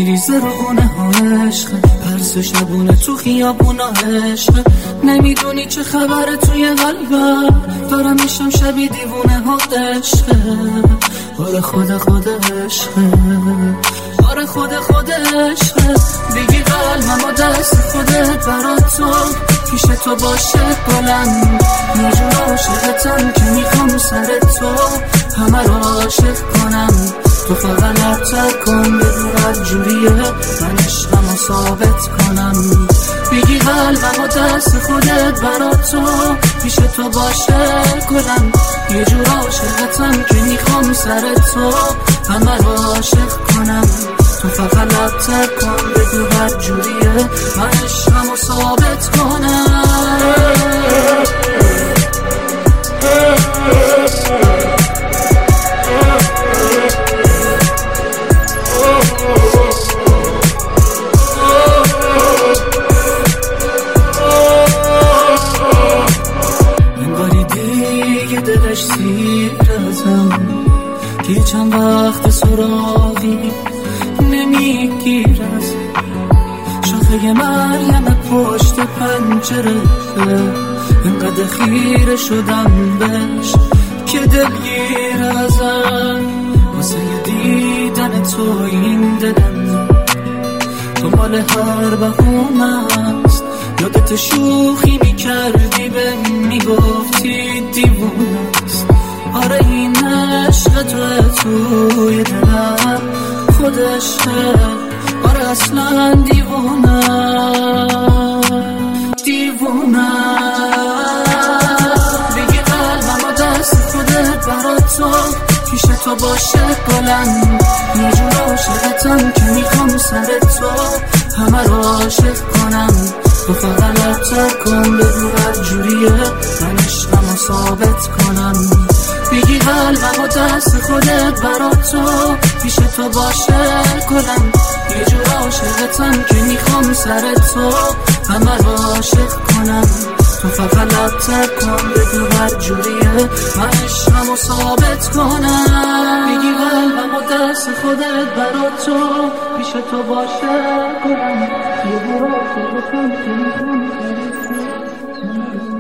میریزه رو خونه ها عشق، پرس شبونه تو خیابونا عشق. نمیدونی چه خبره توی قلبم، دارم میشم شبیه دیوونه ها عشق. آره خود عشق، آره خود عشق. بگی قلبم و دست خودت برات تو، پیش تو باشه گلم. یه جور عاشقتم که میخوام سر تو همه رو عاشق کنم. تو فقط لبتر کن بگو هر جوریه، من عشقم رو ثابت کنم. بگی قلبم و دست خودت برات تو، پیش تو باشه گلم. یه جور عاشقتم که میخوام سر تو همه رو عاشق کنم. تو فقط لبتر کن بگو هر جوریه، من عشقم رو ثابت کنم. انگاری دیگه دلش سیر ازم، که چند وقت سراغی نمیگیر از شاخه مریم پشت پنجره. اینقدر خیره شدم بهش که دلگیر ازم. واسه دیدن تو این دلم دنبال هر بهونه است. یادت شوخی میکردی به میگفتی دیوونه است. آره این عشق توی دلم خود عشقه. آره اصلا دیوونه بگی قلبم و دست خودت برات تو، پیش تو باشه گلم. یه جور عاشقتم که میخوام سر تو همه رو عاشق کنم. تو فقط لبتر کن بگو هر جوریه، من عشقم رو ثابت کنم. بگی قلبم و دست خودت برات تو، پیش تو باشه گلم. یه جور عاشقتم که میخوام سر تو همه رو عاشق کنم. تو فقط لبتر کن بگو هر جوریه، من عشقم رو ثابت کنم. بگی قلبم و دست خودت برات تو، پیش تو باشه گلم. یه جور عاشقتم که میخوام سر تو